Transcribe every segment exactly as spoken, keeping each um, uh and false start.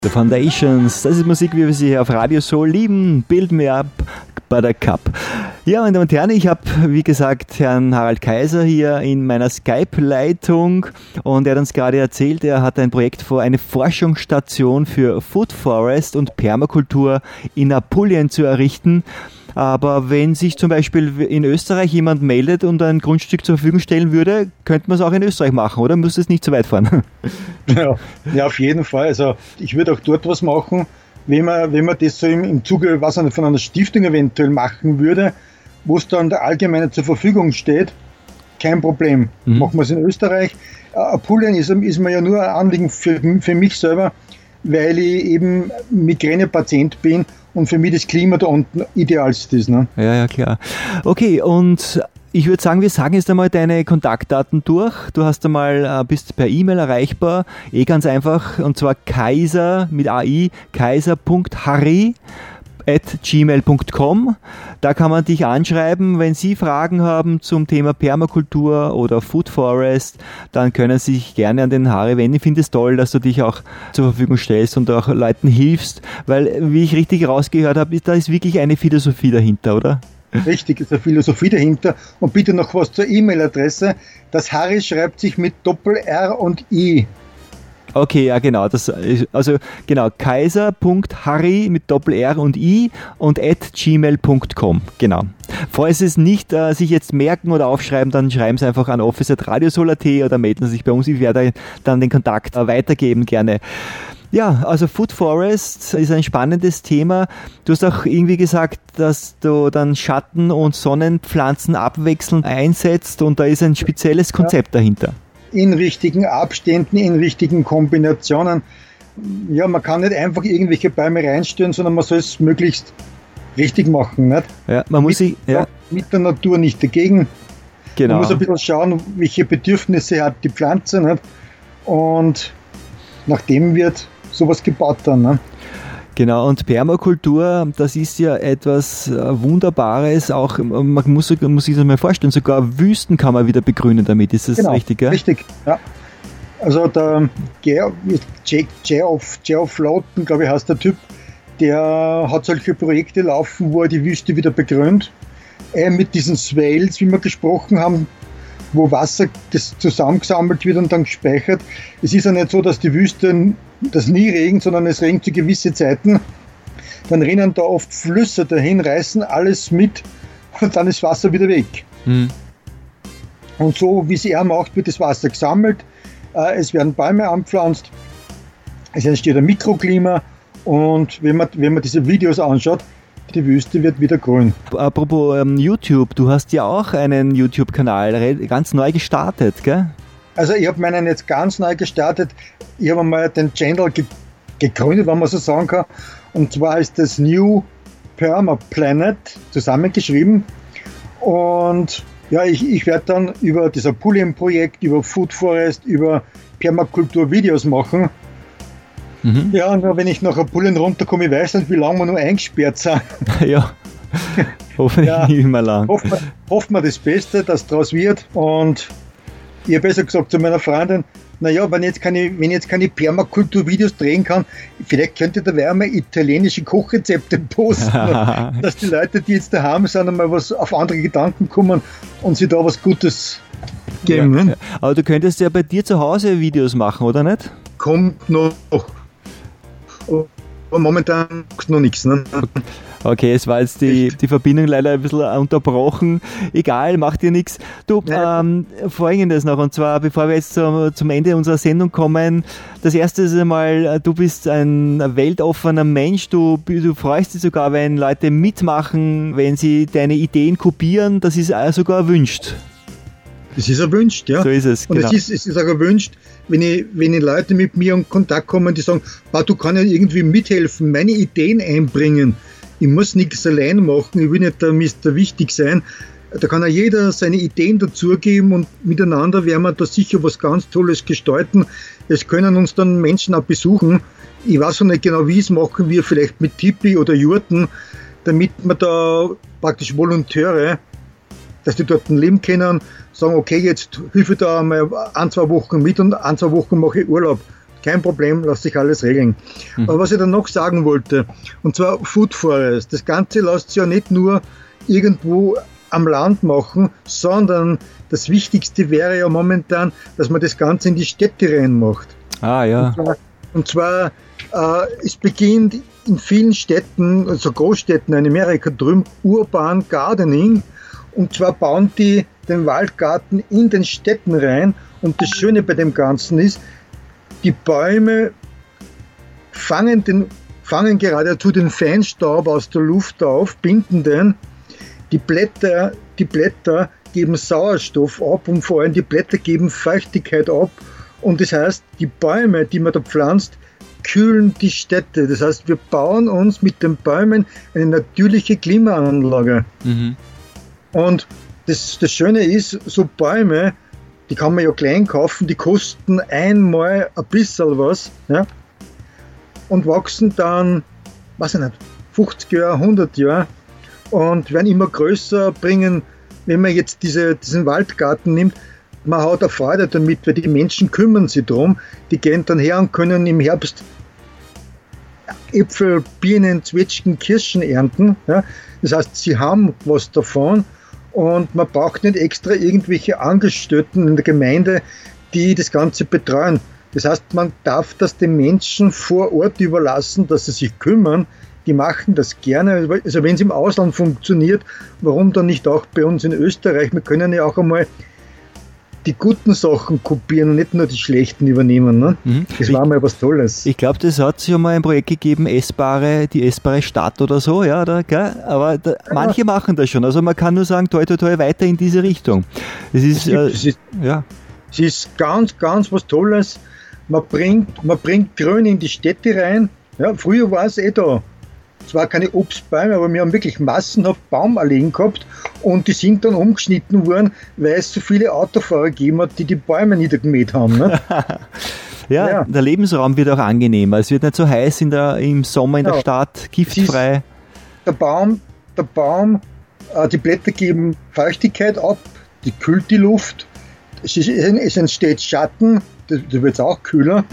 The Foundations, das ist Musik, wie wir sie hier auf Radio Soul lieben. Build Me Up, Buttercup. Ja, meine Damen und Herren, ich habe, wie gesagt, Herrn Harald Kaiser hier in meiner Skype-Leitung und er hat uns gerade erzählt, er hat ein Projekt vor, eine Forschungsstation für Food Forest und Permakultur in Apulien zu errichten. Aber wenn sich zum Beispiel in Österreich jemand meldet und ein Grundstück zur Verfügung stellen würde, könnte man es auch in Österreich machen, oder? Muss es nicht so weit fahren? Ja, ja, auf jeden Fall. Also ich würde auch dort was machen, wenn man, wenn man das so im, im Zuge was von einer Stiftung eventuell machen würde, wo es dann der Allgemeine zur Verfügung steht, kein Problem. Mhm. Machen wir es in Österreich. Apulien ist, ist mir ja nur ein Anliegen für, für mich selber, weil ich eben Migräne-Patient bin und für mich das Klima da unten idealst ist. Ne? Ja, ja, klar. Okay, und ich würde sagen, wir sagen jetzt einmal deine Kontaktdaten durch. Du hast einmal, bist per E-Mail erreichbar, eh ganz einfach, und zwar Kaiser mit A I, kaiser punkt harry at gmail punkt com. Da kann man dich anschreiben, wenn Sie Fragen haben zum Thema Permakultur oder Food Forest, dann können Sie sich gerne an den Harry wenden. Ich finde es toll, dass du dich auch zur Verfügung stellst und auch Leuten hilfst, weil, wie ich richtig rausgehört habe, da ist wirklich eine Philosophie dahinter, oder? Richtig, ist eine Philosophie dahinter. Und bitte noch was zur E-Mail-Adresse. Das Harry schreibt sich mit Doppel-R und I. Okay, ja genau, das ist, also genau, kaiser punkt harry mit Doppel-R und I und at gmail punkt com, genau. Falls Sie es nicht äh, sich jetzt merken oder aufschreiben, dann schreiben Sie einfach an office at radiosoul punkt at oder melden Sie sich bei uns, ich werde dann den Kontakt äh, weitergeben gerne. Ja, also Food Forest ist ein spannendes Thema. Du hast auch irgendwie gesagt, dass du dann Schatten- und Sonnenpflanzen abwechselnd einsetzt und da ist ein spezielles Konzept ja. dahinter. In richtigen Abständen, in richtigen Kombinationen. Ja, man kann nicht einfach irgendwelche Bäume reinstellen, sondern man soll es möglichst richtig machen. Nicht? Ja, man muss mit, sich, ja. mit der Natur nicht dagegen. Genau. Man muss ein bisschen schauen, welche Bedürfnisse hat die Pflanze. Nicht? Und nach dem wird sowas gebaut dann. Ne? Genau, und Permakultur, das ist ja etwas Wunderbares, auch, man muss, muss sich das mal vorstellen, sogar Wüsten kann man wieder begrünen damit, ist das genau, richtig? Ja? Richtig, ja. Also der Geoff Geoff Lawton, glaube ich, heißt der Typ, der hat solche Projekte laufen, wo er die Wüste wieder begrünt, äh, mit diesen Swales, wie wir gesprochen haben, wo Wasser das zusammengesammelt wird und dann gespeichert. Es ist ja nicht so, dass die Wüste das nie regnet, sondern es regnet zu gewissen Zeiten. Dann rennen da oft Flüsse dahin, reißen alles mit und dann ist Wasser wieder weg. Mhm. Und so, wie es er macht, wird das Wasser gesammelt, äh, es werden Bäume anpflanzt, es entsteht ein Mikroklima und wenn man, wenn man diese Videos anschaut, die Wüste wird wieder grün. Apropos ähm, YouTube, du hast ja auch einen YouTube-Kanal ganz neu gestartet, gell? Also ich habe meinen jetzt ganz neu gestartet. Ich habe einmal den Channel ge- gegründet, wenn man so sagen kann. Und zwar ist das New Perma Planet zusammengeschrieben. Und ja, ich, ich werde dann über das Apulien-Projekt, über Food Forest, über Permakultur Videos machen. Mhm. Ja, und wenn ich nach Apulien runterkomme, ich weiß nicht, wie lange wir nur eingesperrt sind. Ja, hoffentlich ja, nicht mehr lang. Hoffen wir, hoffen wir das Beste, dass daraus wird. Und ich habe besser gesagt zu meiner Freundin, naja, wenn ich jetzt keine, wenn ich jetzt keine Permakultur-Videos drehen kann, vielleicht könnte da einmal italienische Kochrezepte posten, dass die Leute, die jetzt daheim sind, einmal was auf andere Gedanken kommen und sich da was Gutes geben. Ja, ne? ja. Aber du könntest ja bei dir zu Hause Videos machen, oder nicht? Kommt noch. Momentan noch nichts. Ne? Okay, es war jetzt die, die Verbindung leider ein bisschen unterbrochen. Egal, macht dir nichts. Du, ähm, Folgendes noch, und zwar, bevor wir jetzt zum, zum Ende unserer Sendung kommen, das erste ist einmal, du bist ein weltoffener Mensch, du, du freust dich sogar, wenn Leute mitmachen, wenn sie deine Ideen kopieren, das ist sogar erwünscht. Das ist erwünscht, ja. So ist es, und genau. es, ist, es ist auch erwünscht, wenn ich, wenn ich Leute mit mir in Kontakt kommen, die sagen, du kannst ja irgendwie mithelfen, meine Ideen einbringen. Ich muss nichts allein machen, ich will nicht der Mister Wichtig sein. Da kann ja jeder seine Ideen dazugeben und miteinander werden wir da sicher was ganz Tolles gestalten. Es können uns dann Menschen auch besuchen. Ich weiß noch nicht genau, wie es machen wir, vielleicht mit Tipi oder Jurten, damit wir da praktisch Volontäre, dass die dort leben können, sagen, okay, jetzt hilfe ich da einmal ein, zwei Wochen mit und ein, zwei Wochen mache ich Urlaub. kein Problem, lässt sich alles regeln. Mhm. Aber was ich dann noch sagen wollte, und zwar Food Forest, das Ganze lässt sich ja nicht nur irgendwo am Land machen, sondern das Wichtigste wäre ja momentan, dass man das Ganze in die Städte reinmacht. Ah, ja. Und zwar, und zwar äh, es beginnt in vielen Städten, also Großstädten in Amerika drüben, Urban Gardening. Und zwar bauen die den Waldgarten in den Städten rein. Und das Schöne bei dem Ganzen ist, die Bäume fangen, den, fangen geradezu den Feinstaub aus der Luft auf, binden den. Die Blätter, die Blätter geben Sauerstoff ab und vor allem die Blätter geben Feuchtigkeit ab. Und das heißt, die Bäume, die man da pflanzt, kühlen die Städte. Das heißt, wir bauen uns mit den Bäumen eine natürliche Klimaanlage. Mhm. Und das, das Schöne ist, so Bäume, die kann man ja klein kaufen, die kosten einmal ein bisschen was, ja, und wachsen dann, weiß ich nicht, fünfzig Jahre, hundert Jahre und werden immer größer, bringen, wenn man jetzt diese, diesen Waldgarten nimmt, man hat eine Freude damit, weil die Menschen kümmern sich drum, die gehen dann her und können im Herbst Äpfel, Birnen, Zwetschgen, Kirschen ernten. Ja. Das heißt, sie haben was davon und man braucht nicht extra irgendwelche Angestellten in der Gemeinde, die das Ganze betreuen. Das heißt, man darf das den Menschen vor Ort überlassen, dass sie sich kümmern. Die machen das gerne. Also wenn es im Ausland funktioniert, warum dann nicht auch bei uns in Österreich? Wir können ja auch einmal die guten Sachen kopieren und nicht nur die schlechten übernehmen. Ne? Mhm. Das war ich, mal was Tolles. Ich glaube, das hat sich ja mal ein Projekt gegeben, essbare, die essbare Stadt oder so, ja, oder, gell? Aber da, ja. Manche machen das schon. Also man kann nur sagen, toi, toi, toi, weiter in diese Richtung. Es ist, äh, es ist, ja. es ist ganz, ganz was Tolles. Man bringt, man bringt Grün in die Städte rein. Ja, früher war es eh da. Es war keine Obstbäume, aber wir haben wirklich massenhaft Baumalleen gehabt und die sind dann umgeschnitten worden, weil es so viele Autofahrer gegeben hat, die die Bäume niedergemäht haben. Ne? ja, ja, der Lebensraum wird auch angenehmer. Es wird nicht so heiß in der, im Sommer in ja. der Stadt, giftfrei. Der Baum, der Baum, äh, die Blätter geben Feuchtigkeit ab, die kühlt die Luft. Es, ist, es entsteht Schatten, da wird es auch kühler.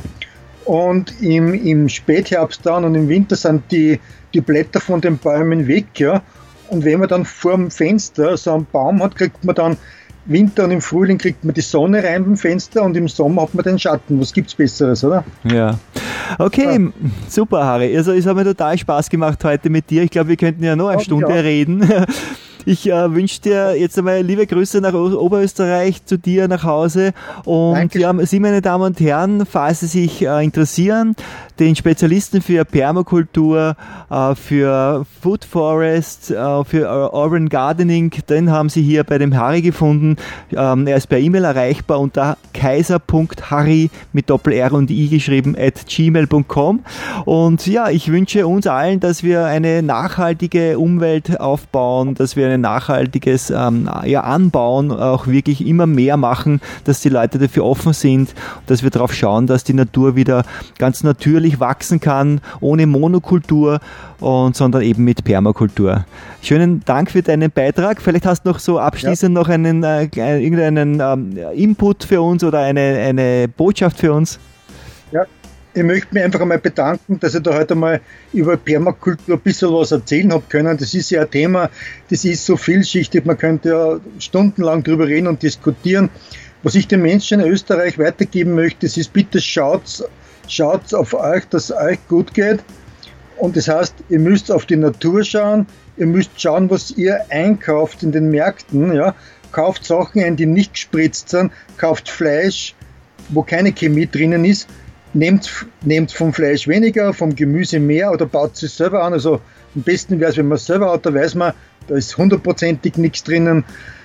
Und im, im Spätherbst dann und im Winter sind die, die Blätter von den Bäumen weg. Ja? Und wenn man dann vor dem Fenster so einen Baum hat, kriegt man dann Winter und im Frühling kriegt man die Sonne rein beim Fenster und im Sommer hat man den Schatten. Was gibt's Besseres, oder? Ja. Okay, ja. Super, Harry. Also es hat mir total Spaß gemacht heute mit dir. Ich glaube, wir könnten ja noch eine ja, Stunde ja. reden. Ich äh, wünsche dir jetzt einmal liebe Grüße nach o- Oberösterreich, zu dir nach Hause. Und Danke. Ja, Sie, meine Damen und Herren, falls Sie sich äh, interessieren, den Spezialisten für Permakultur, äh, für Food Forest, äh, für äh, Urban Gardening, den haben Sie hier bei dem Harry gefunden. Ähm, er ist per E-Mail erreichbar unter kaiser punkt harry mit Doppel-R und I geschrieben at gmail punkt com. Und ja, ich wünsche uns allen, dass wir eine nachhaltige Umwelt aufbauen, dass wir ein nachhaltiges ähm, ja, Anbauen auch wirklich immer mehr machen, dass die Leute dafür offen sind, dass wir darauf schauen, dass die Natur wieder ganz natürlich wachsen kann, ohne Monokultur, und, sondern eben mit Permakultur. Schönen Dank für deinen Beitrag. Vielleicht hast du noch so abschließend ja. noch einen äh, irgendeinen ähm, Input für uns oder eine, eine Botschaft für uns. Ja. Ich möchte mich einfach einmal bedanken, dass ich da heute mal über Permakultur ein bisschen was erzählen habe können. Das ist ja ein Thema, das ist so vielschichtig, man könnte ja stundenlang drüber reden und diskutieren. Was ich den Menschen in Österreich weitergeben möchte, das ist, bitte schaut, schaut auf euch, dass es euch gut geht. Und das heißt, ihr müsst auf die Natur schauen, ihr müsst schauen, was ihr einkauft in den Märkten. Ja. Kauft Sachen ein, die nicht gespritzt sind, kauft Fleisch, wo keine Chemie drinnen ist. Nehmt, nehmt vom Fleisch weniger, vom Gemüse mehr oder baut es selber an. Also am besten wäre es, wenn man es selber hat, da weiß man, da ist hundertprozentig nichts drinnen.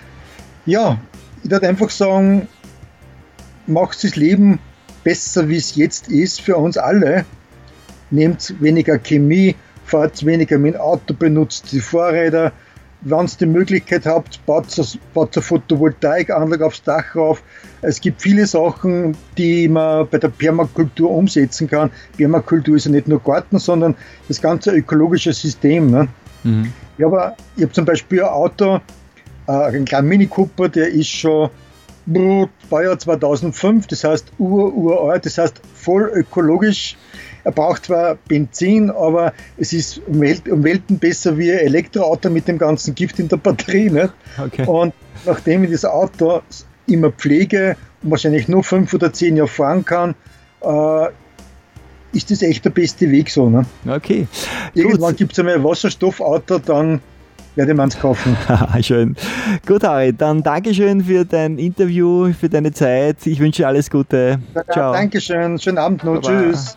Ja, ich würde einfach sagen, macht das Leben besser, wie es jetzt ist, für uns alle. Nehmt weniger Chemie, fahrt weniger mit dem Auto, benutzt die Fahrräder. Wenn ihr die Möglichkeit habt, baut eine Photovoltaikanlage aufs Dach rauf. Es gibt viele Sachen, die man bei der Permakultur umsetzen kann. Permakultur ist ja nicht nur Garten, sondern das ganze ökologische System. Ne? Mhm. Ja, aber ich habe zum Beispiel ein Auto, äh, ein kleiner Mini Cooper, der ist schon Baujahr zweitausendfünf, das heißt ur, uralt, das heißt voll ökologisch. Er braucht zwar Benzin, aber es ist um, Welt, um Welten besser wie ein Elektroauto mit dem ganzen Gift in der Batterie. Nicht? Okay. Und nachdem ich das Auto immer pflege und wahrscheinlich nur fünf oder zehn Jahre fahren kann, äh, ist das echt der beste Weg so. Ne? Okay. Irgendwann gibt es einmal ein Wasserstoffauto, dann werde man es kaufen. Schön. Gut, Harry, dann Dankeschön für dein Interview, für deine Zeit. Ich wünsche alles Gute. Ja, Ciao. Dankeschön. Schönen Abend noch. Baba. Tschüss.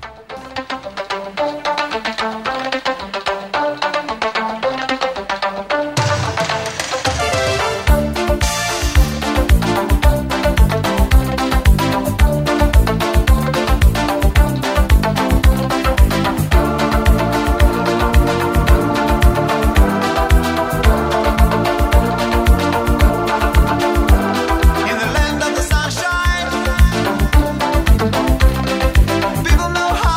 People know how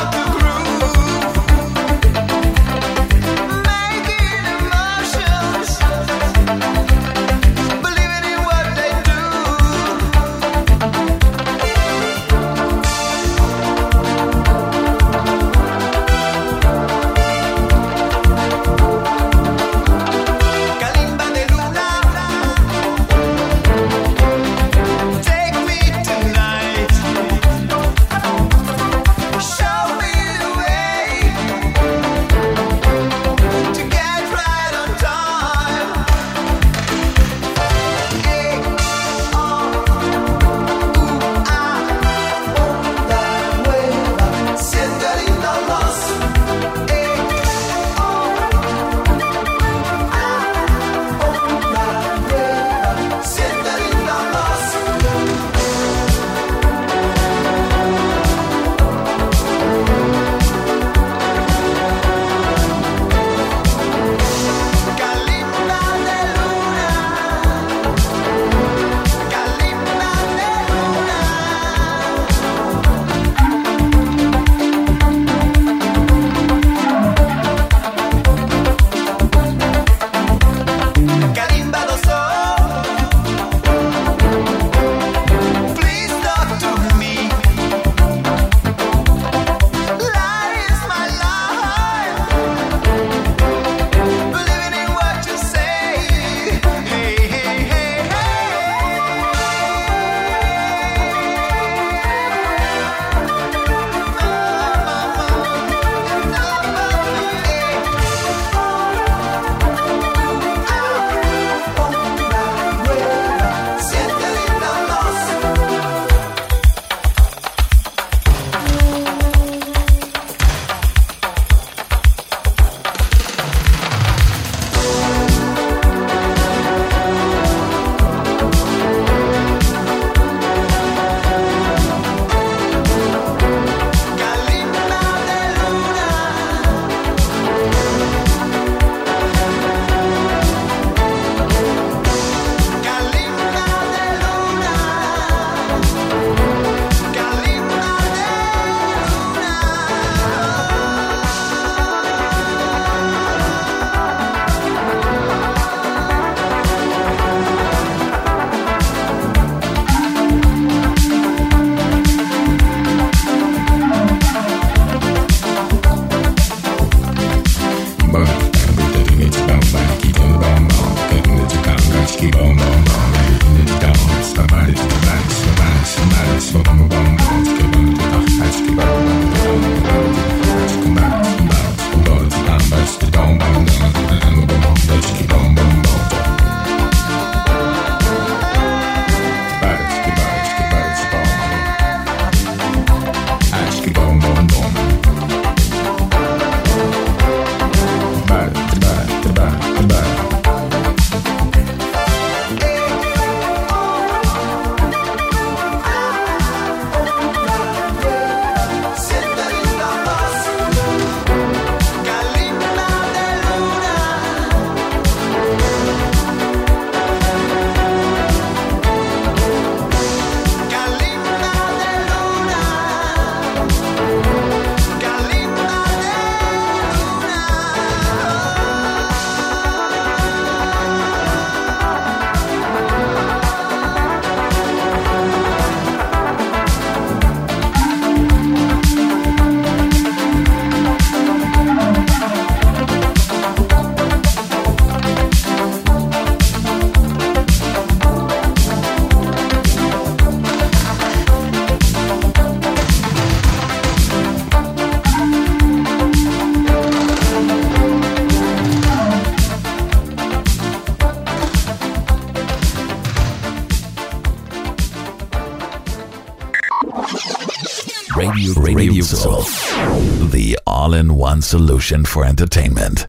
Radio, Radio Soul. The all-in-one solution for entertainment.